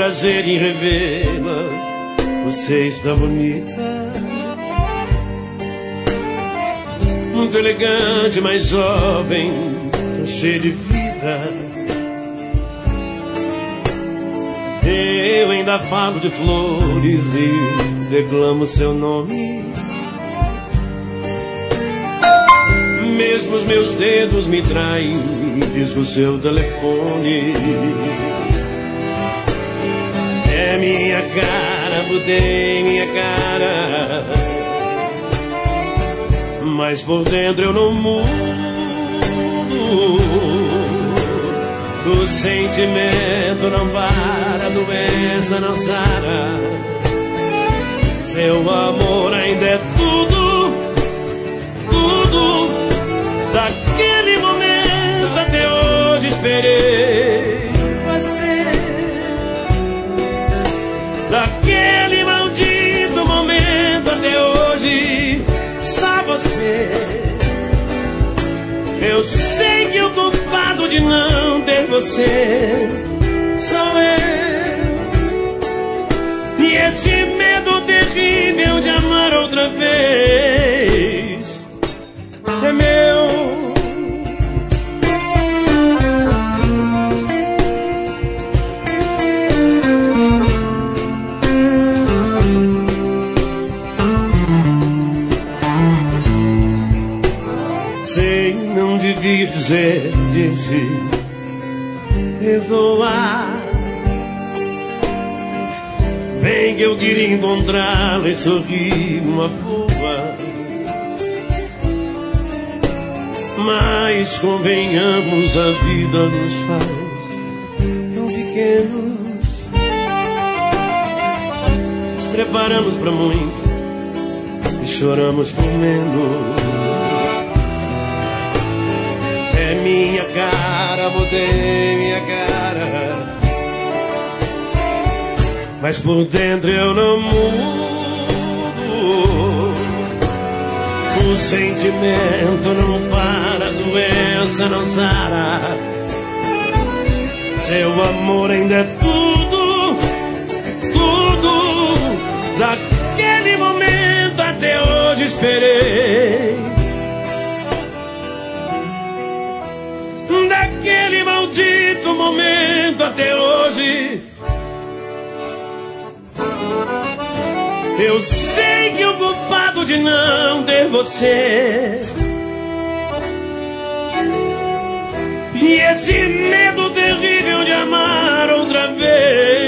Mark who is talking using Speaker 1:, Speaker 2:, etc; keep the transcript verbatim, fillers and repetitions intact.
Speaker 1: prazer em revê-la. Você está bonita, muito elegante, mas jovem, cheia de vida. Eu ainda falo de flores e declamo seu nome. Mesmo os meus dedos me traem, diz o seu telefone. É minha cara, mudei minha cara, mas por dentro eu não mudo. O sentimento não para, a doença não sara. Seu amor ainda é tudo, tudo. Daquele momento até hoje esperei você. Daquele maldito momento até hoje, só você. Eu sei que o culpado de não ter você sou eu. E esse medo terrível de amar outra vez é meu. Sei, não devia dizer, disse perdoar. Bem que eu queria encontrá-la e sorrir numa boa, mas convenhamos, a vida nos faz tão pequenos. Nos preparamos pra muito e choramos por menos. É minha cara, mudei minha cara, mas por dentro eu não mudo. O sentimento não para, a doença não sara. Seu amor ainda é tudo, tudo. Daquele momento até hoje esperei. Daquele maldito momento até hoje, eu sei que o culpado de não ter você e esse medo terrível de amar outra vez